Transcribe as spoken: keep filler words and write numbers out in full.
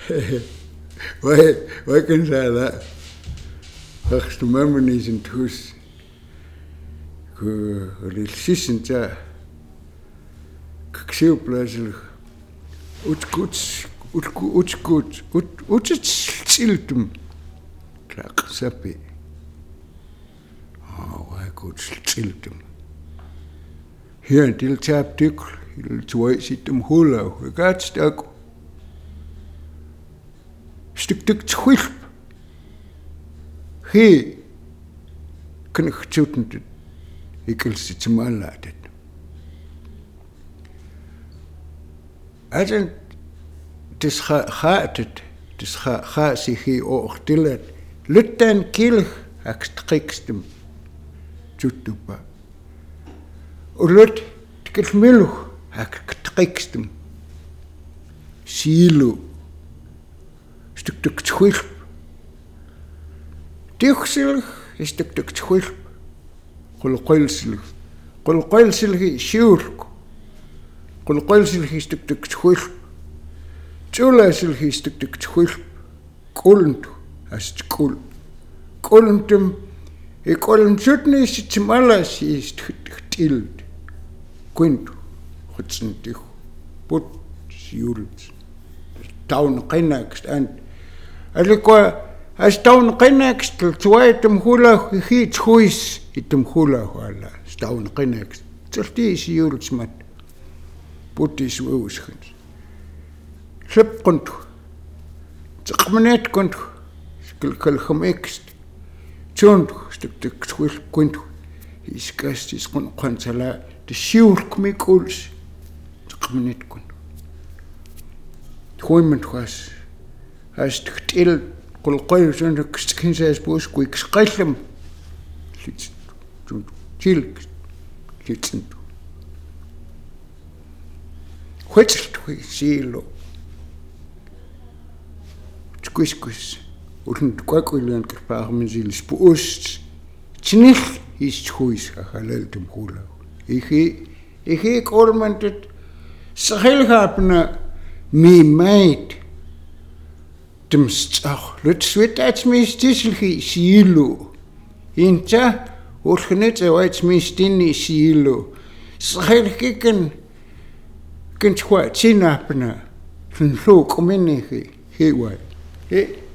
Why, why can say that? Ach, du Mammen is in Tus. Relsissen, ja. Kxeoplazelig. Utkuts, utkuts, utkuts, siltum. Klak, sapi. Oh, why good siltum. Hier in til tabdik, il twee situm hula, we got stuck. Stuk tuk twilp. He kan ik zuten te. Ik wil ze te mal laten. Als het is gaat het, het is gaat zich hier ook tillen. Lutten kielig, ik strikst hem. Zutupa. Lut, ik het miluch, ik strikst hem. Silo. Stuk tuk twilp. Dichselig is tuk tuk twilp. Qulqilselig. Qulqilselig is shiurk. Qulqilselig is tuk tuk twilp. Tjulaselig is tuk tuk twilp. Kulnt as tkul. Kulntem. Ik kulnt zutne is het malas is tild. Quint. Gutsentig. Put shiurts. Town qinakst and alikwa as town qinakst twaaitum hula hi tsuis itum hula wala town qinakst tsalti shiurts mat putis weuschens slip kunt tsaqmanet kunt skil kal khamekst tjont stuk tuk twil kunt is gast is kun qansala de shiurk mikuls tsaqmanet kunt Twoimen was, als het til, kolkoy, zo'n kinses boos, quick schijlem, zit, zo'n chilk, zit. Huitselt we zielo, squisquis, und kwakulen gepaar met ziel spoest, tnich is huis, halel dem hula. Ik, ik, ik orment het, schil gapna. Mi meid. Dem stach. Lut swit als mistisselgi silo. Inta. Oorgenet zo als mistini silo. Schel kikken. Kunt kwart sinapna. Van look om in. He, he,